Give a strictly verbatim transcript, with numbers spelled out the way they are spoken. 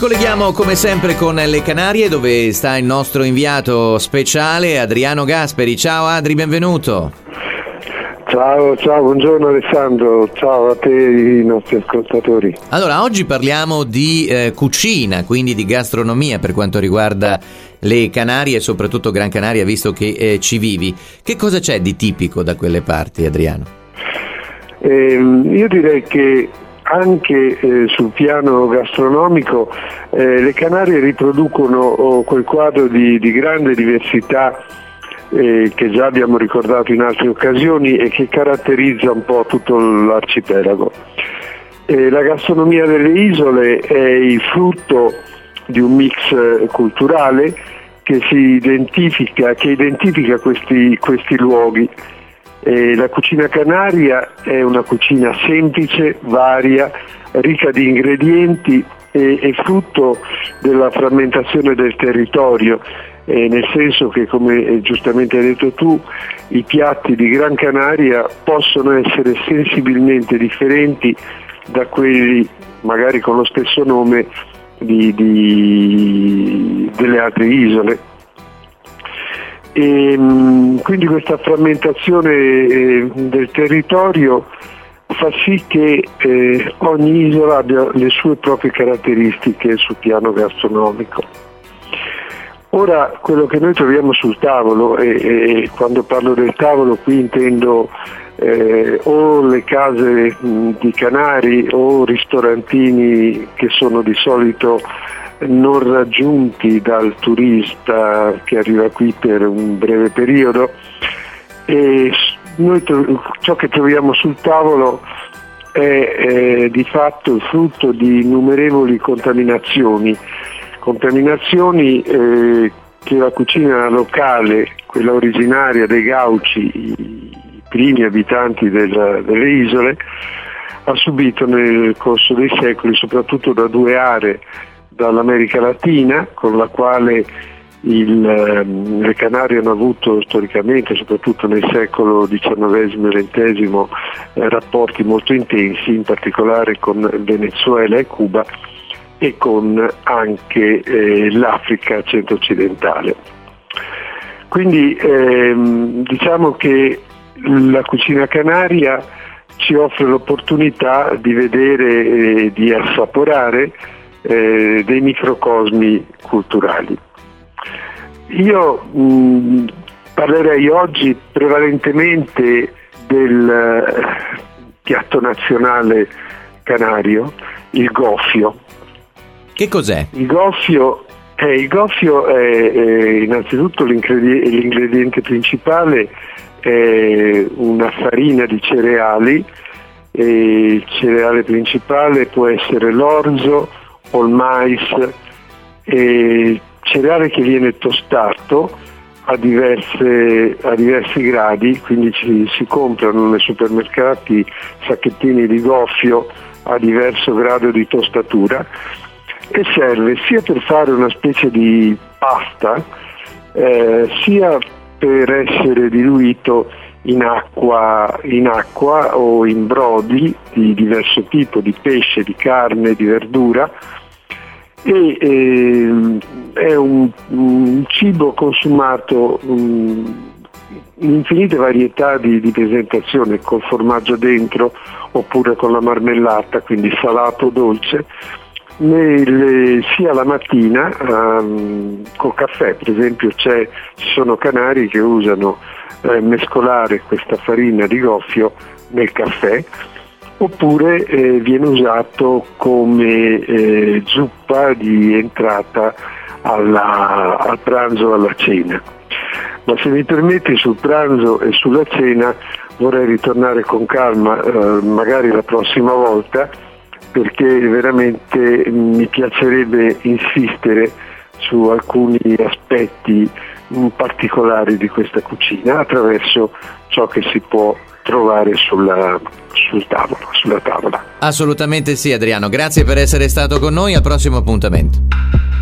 colleghiamo come sempre con le Canarie, dove sta il nostro inviato speciale Adriano Gasperi. Ciao Adri, benvenuto. Ciao, ciao, buongiorno Alessandro, ciao a te e ai nostri ascoltatori. Allora, oggi parliamo di eh, cucina, quindi di gastronomia per quanto riguarda le Canarie e soprattutto Gran Canaria, visto che eh, ci vivi. Che cosa c'è di tipico da quelle parti, Adriano? Eh, io direi che anche eh, sul piano gastronomico eh, le Canarie riproducono oh, quel quadro di, di grande diversità eh, che già abbiamo ricordato in altre occasioni e che caratterizza un po' tutto l'arcipelago. Eh, la gastronomia delle isole è il frutto di un mix eh, culturale che si identifica, che identifica questi, questi luoghi. Eh, la cucina canaria è una cucina semplice, varia, ricca di ingredienti e, e frutto della frammentazione del territorio, eh, nel senso che, come giustamente hai detto tu, i piatti di Gran Canaria possono essere sensibilmente differenti da quelli magari con lo stesso nome di, di, delle altre isole. E, quindi questa frammentazione eh, del territorio fa sì che eh, ogni isola abbia le sue proprie caratteristiche sul piano gastronomico. Ora, quello che noi troviamo sul tavolo, e, e quando parlo del tavolo qui intendo eh, o le case mh, di Canari o ristorantini che sono di solito non raggiunti dal turista che arriva qui per un breve periodo, e noi ciò che troviamo sul tavolo è eh, di fatto il frutto di innumerevoli contaminazioni, contaminazioni eh, che la cucina locale, quella originaria dei Gauci, i primi abitanti del, delle isole, ha subito nel corso dei secoli, soprattutto da due aree, dall'America Latina, con la quale il, ehm, le Canarie hanno avuto storicamente, soprattutto nel secolo diciannovesimo e ventesimo, eh, rapporti molto intensi, in particolare con Venezuela e Cuba, e con anche eh, l'Africa centro-occidentale. Quindi ehm, diciamo che la cucina canaria ci offre l'opportunità di vedere e di assaporare Eh, dei microcosmi culturali. Io mh, parlerei oggi prevalentemente del eh, piatto nazionale canario, il goffio. Che cos'è? Il goffio, eh, il goffio è, è innanzitutto l'ingrediente, l'ingrediente principale è una farina di cereali, e il cereale principale può essere l'orzo o il mais, e cereale che viene tostato a, diverse, a diversi gradi, quindi ci, si comprano nei supermercati sacchettini di goffio a diverso grado di tostatura, e serve sia per fare una specie di pasta, eh, sia per essere diluito in acqua, in acqua o in brodi di diverso tipo, di pesce, di carne, di verdura, e eh, è un, un cibo consumato um, in infinite varietà di, di presentazione, col formaggio dentro oppure con la marmellata, quindi salato o dolce, nelle, sia la mattina um, col caffè. Per esempio c'è, ci sono canari che usano eh, mescolare questa farina di goffio nel caffè, oppure eh, viene usato come eh, zuppa di entrata alla, al pranzo o alla cena. Ma se mi permetti, sul pranzo e sulla cena vorrei ritornare con calma, eh, magari la prossima volta, perché veramente mi piacerebbe insistere su alcuni aspetti particolari di questa cucina attraverso ciò che si può trovare sulla, sul tavolo, sulla tavola. Assolutamente sì, Adriano, grazie per essere stato con noi, al prossimo appuntamento.